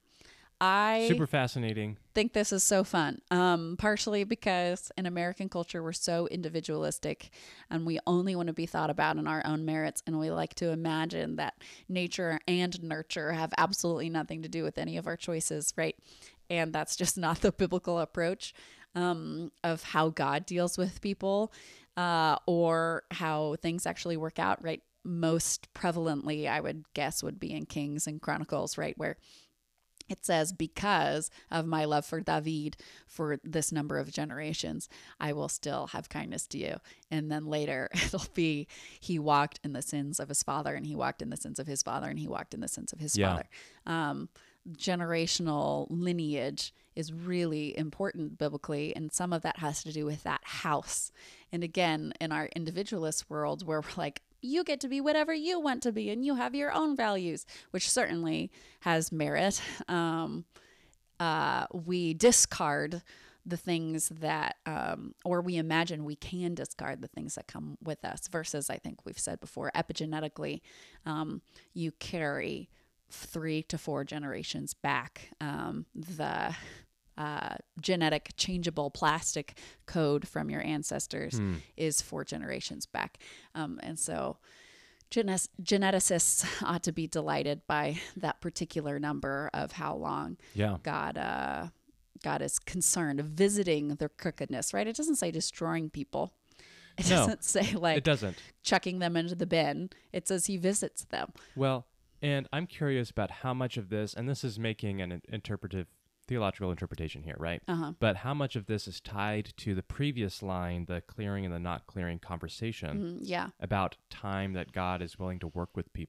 I Super fascinating. think this is so fun, um, partially because in American culture, we're so individualistic and we only want to be thought about in our own merits. And we like to imagine that nature and nurture have absolutely nothing to do with any of our choices, right? And that's just not the biblical approach um, of how God deals with people uh, or how things actually work out, right? Most prevalently, I would guess, would be in Kings and Chronicles, right? Where it says, because of my love for David for this number of generations, I will still have kindness to you. And then later it'll be, he walked in the sins of his father, and he walked in the sins of his father, and he walked in the sins of his Yeah. father. Um, generational lineage is really important biblically, and some of that has to do with that house. And again, in our individualist world where we're like, you get to be whatever you want to be and you have your own values, which certainly has merit. Um, uh, we discard the things that, um, or we imagine we can discard the things that come with us versus, I think we've said before, epigenetically, um, you carry three to four generations back. Um, the uh, genetic changeable plastic code from your ancestors Hmm. is four generations back. Um, and so genes- geneticists ought to be delighted by that particular number of how long Yeah. God, uh, God is concerned, visiting their crookedness, right? It doesn't say destroying people. It No, doesn't say like It doesn't. chucking them into the bin. It says he visits them. Well, and I'm curious about how much of this, and this is making an in- interpretive, theological interpretation here, right? Uh-huh. But how much of this is tied to the previous line, the clearing and the not clearing conversation Mhm, yeah. about time that God is willing to work with people?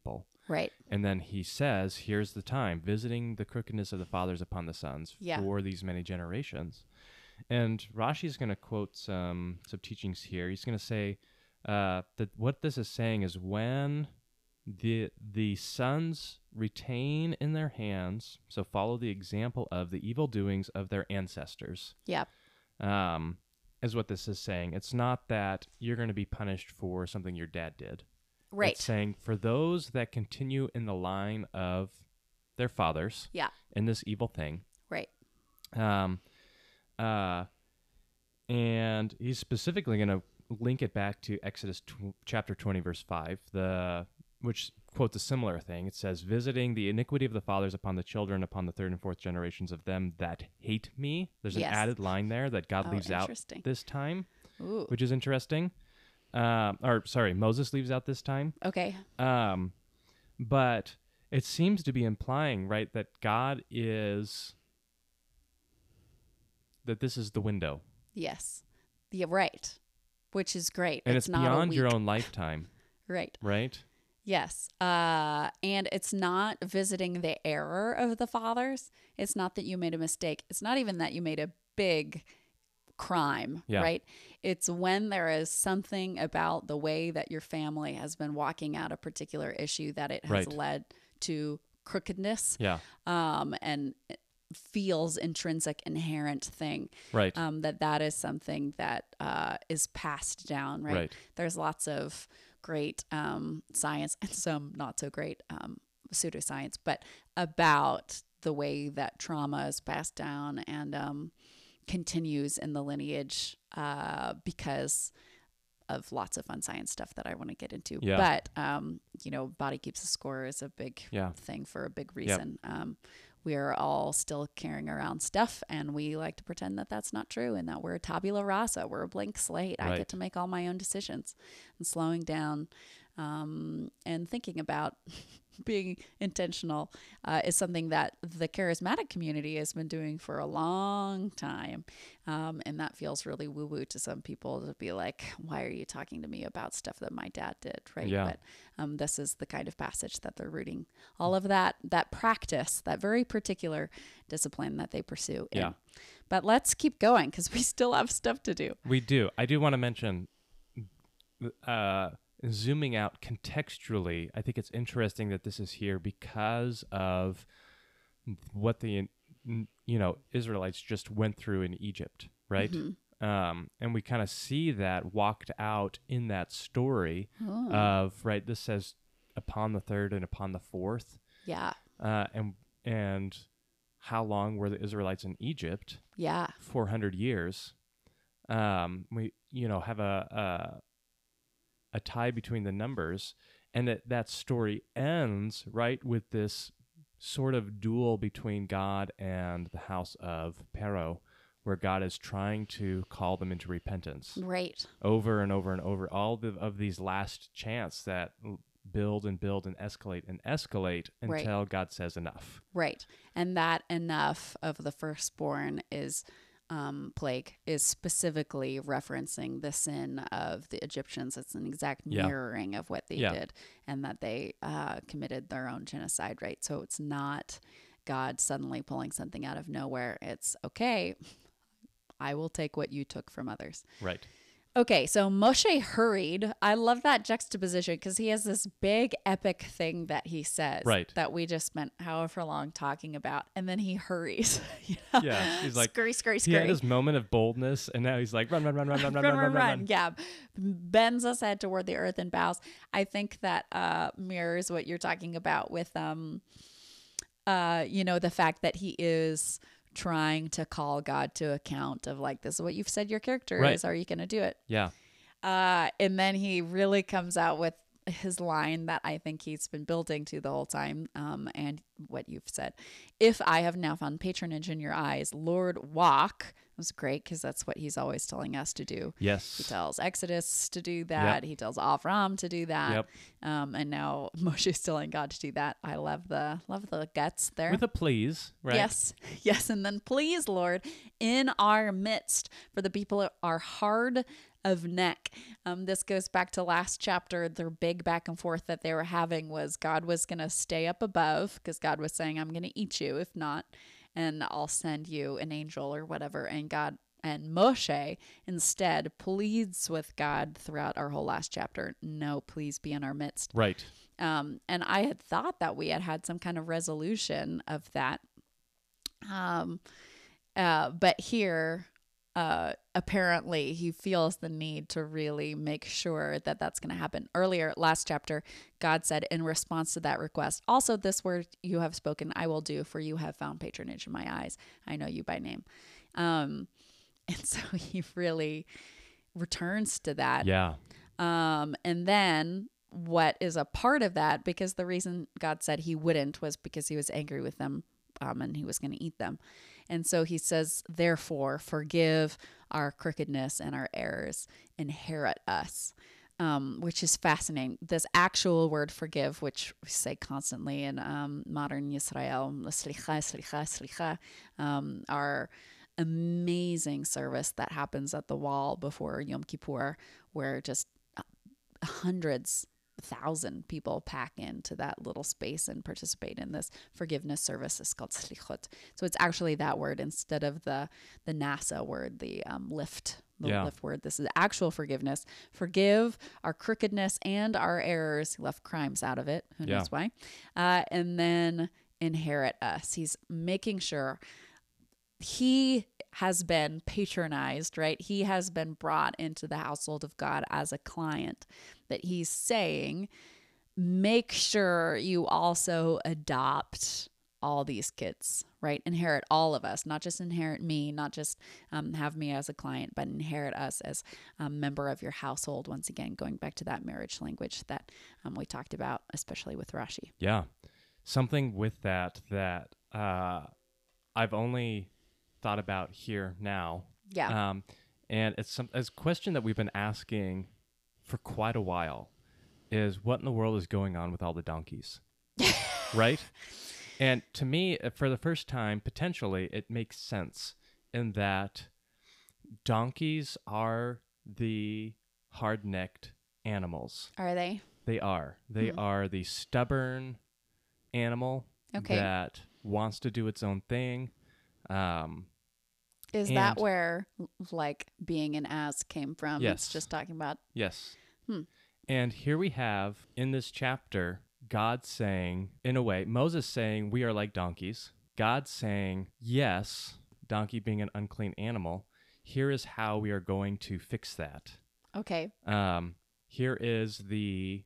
Right. And then he says, here's the time, visiting the crookedness of the fathers upon the sons Yeah. for these many generations. And Rashi's going to quote some, some teachings here. He's going to say uh, that what this is saying is when the the sons retain in their hands, so follow the example of the evil doings of their ancestors. Yeah. Um, is what this is saying. It's not that you're going to be punished for something your dad did. Right. It's saying for those that continue in the line of their fathers Yeah. in this evil thing. Right. Um, uh, and he's specifically going to link it back to Exodus tw- chapter twenty, verse five, the which quotes a similar thing. It says, visiting the iniquity of the fathers upon the children, upon the third and fourth generations of them that hate me. There's Yes. an added line there that God Oh, leaves out interesting. this time, Ooh. which is interesting. Um, or sorry, Moses leaves out this time. Okay. Um, but it seems to be implying, right, that God is, that this is the window. Yes. Yeah, right. Which is great. And it's, not a beyond your week. own lifetime, Right. right? Yes. Uh, and it's not visiting the error of the fathers. It's not that you made a mistake. It's not even that you made a big crime, Yeah. right? It's when there is something about the way that your family has been walking out a particular issue that it has Right. led to crookedness Yeah, um, and it feels intrinsic, inherent thing. right, Um, that that is something that uh, is passed down, right? right. There's lots of great um, science and some not so great um, pseudoscience, but about the way that trauma is passed down and um, continues in the lineage uh, because of lots of fun science stuff that I want to get into. Yeah. But, um, you know, body keeps a score is a big Yeah. thing for a big reason. Um, we are all still carrying around stuff, and we like to pretend that that's not true and that we're a tabula rasa. We're a blank slate. I Right. get to make all my own decisions. And slowing down um, and thinking about being intentional uh, is something that the charismatic community has been doing for a long time. Um, and that feels really woo-woo to some people to be like, why are you talking to me about stuff that my dad did, right? Yeah. But um, this is the kind of passage that they're rooting all of that, that practice, that very particular discipline that they pursue in. Yeah. But let's keep going because we still have stuff to do. We do. I do want to mention, uh, zooming out contextually, I think it's interesting that this is here because of what the, you know, Israelites just went through in Egypt, right? Mm-hmm. Um, and we kind of see that walked out in that story Oh. of, right, this says upon the third and upon the fourth. Yeah. Uh, and, and how long were the Israelites in Egypt? Yeah. four hundred years. Um, we, you know, have a, a, a tie between the numbers, and that, that story ends, right, with this sort of duel between God and the house of Pharaoh, where God is trying to call them into repentance Right. over and over and over. All the, of these last chants that l- build and build and escalate and escalate Right. until God says enough. Right. And that enough of the firstborn is um, plague is specifically referencing the sin of the Egyptians. It's an exact Yeah. mirroring of what they Yeah. did and that they uh, committed their own genocide, right? So it's not God suddenly pulling something out of nowhere. It's okay, I will take what you took from others. Right. Okay, so Moshe hurried. I love that juxtaposition because he has this big epic thing that he says Right. that we just spent however long talking about, and then he hurries. you know? Yeah, he's like- scurry, scurry, He had scurry. his moment of boldness, and now he's like, run, run, run, run, run, run, run, run, run. Yeah, bends us head toward the earth and bows. I think that uh, mirrors what you're talking about with, um, uh, you know, the fact that he is trying to call God to account of like, this is what you've said your character Right. is. Are you going to do it? Yeah. Uh, and then he really comes out with his line that I think he's been building to the whole time. Um, and what you've said. If I have now found patronage in your eyes, Lord, walk. It was great because that's what he's always telling us to do. Yes. He tells Exodus to do that. Yep. He tells Avram to do that. Yep. Um, and now Moshe's telling God to do that. I love the love the guts there. With a please, right? Yes. Yes. And then please, Lord, in our midst, for the people are hard of neck. Um, this goes back to last chapter. Their big back and forth that they were having was God was going to stay up above because God was saying, I'm going to eat you if not, and I'll send you an angel or whatever. And God and Moshe instead pleads with God throughout our whole last chapter. No, please be in our midst. Right. Um, and I had thought that we had had some kind of resolution of that. Um, uh, but here, uh, apparently he feels the need to really make sure that that's going to happen. Earlier, last chapter, God said in response to that request, also this word you have spoken, I will do, for you have found patronage in my eyes. I know you by name. Um, and so he really returns to that. Yeah. Um, and then what is a part of that, because the reason God said he wouldn't was because he was angry with them, um, and he was going to eat them. And so he says, therefore, forgive our crookedness and our errors, inherit us, um, which is fascinating. This actual word forgive, which we say constantly in um, modern Yisrael, slicha, slicha, slicha, um, our amazing service that happens at the wall before Yom Kippur, where just hundreds thousand people pack into that little space and participate in this forgiveness service. It's called slichot. So it's actually that word instead of the the NASA word, the um, lift, the Yeah. lift word. This is actual forgiveness. Forgive our crookedness and our errors. He left crimes out of it. Who Yeah. knows why? Uh, and then inherit us. He's making sure he has been patronized, right? He has been brought into the household of God as a client, that he's saying, make sure you also adopt all these kids, right? Inherit all of us, not just inherit me, not just um, have me as a client, but inherit us as a member of your household. Once again, going back to that marriage language that um, we talked about, especially with Rashi. Yeah. Something with that that uh, I've only thought about here now. Yeah. Um, and it's some it's a question that we've been asking for quite a while is what in the world is going on with all the donkeys? Right? And to me, uh, for the first time, potentially, it makes sense in that donkeys are the hard-necked animals. Are they? They are. They Hmm. are the stubborn animal Okay. that wants to do its own thing. Um, Is that And- where like being an ass came from? Yes. It's just talking about, yes. Hmm. And here we have in this chapter, God saying, in a way, Moses saying, we are like donkeys. God saying, yes, donkey being an unclean animal. Here is how we are going to fix that. okay. Um, here is the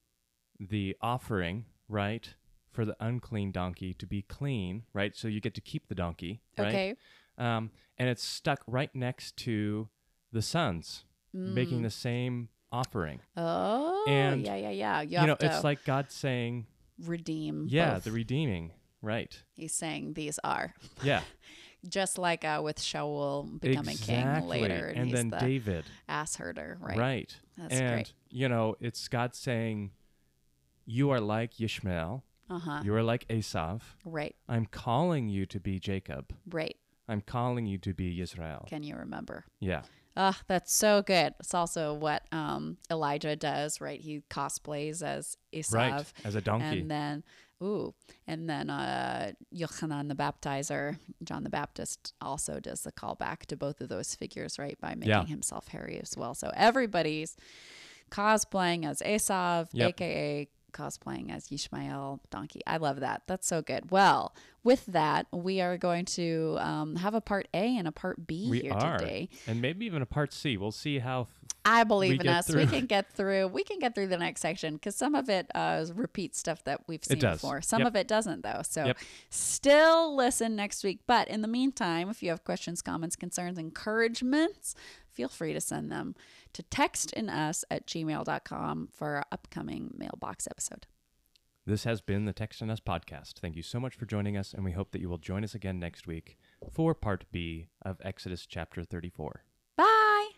the offering, right, for the unclean donkey to be clean, right? So you get to keep the donkey, right? Okay. Um, and it's stuck right next to the sons, making Mm. the same offering. Oh, And, yeah, yeah, yeah. You, You, have know, to it's like God saying, redeem. yeah, both. the redeeming, right? He's saying these are Yeah, just like uh, with Shaul becoming king exactly. later, and, And he's then the David, ass herder, right? right? That's and great. you know, it's God saying, you are like Ishmael, Uh huh. you are like Esav. Right. I'm calling you to be Jacob. Right. I'm calling you to be Israel. Can you remember? Yeah, Ah, that's so good. It's also what um, Elijah does, right? He cosplays as Esav. right. As a donkey. And then, ooh, and then uh, Yochanan the Baptizer, John the Baptist, also does the callback to both of those figures, right, by making Yeah. himself hairy as well. So everybody's cosplaying as Esav, Yep. aka cosplaying as Yishmael donkey. I love that. That's so good. Well, with that, we are going to um, have a part A and a part B We here are. today. And maybe even a part C. We'll see how. F- I believe we in get us. We through. can get through. We can get through the next section because some of it uh, repeats stuff that we've seen does. before. Some Yep. of it doesn't, though. So Yep. still listen next week. But in the meantime, if you have questions, comments, concerns, encouragements, feel free to send them to text in us at gmail dot com for our upcoming mailbox episode. This has been the Text on Us podcast. Thank you so much for joining us, and we hope that you will join us again next week for part B of Exodus chapter thirty-four.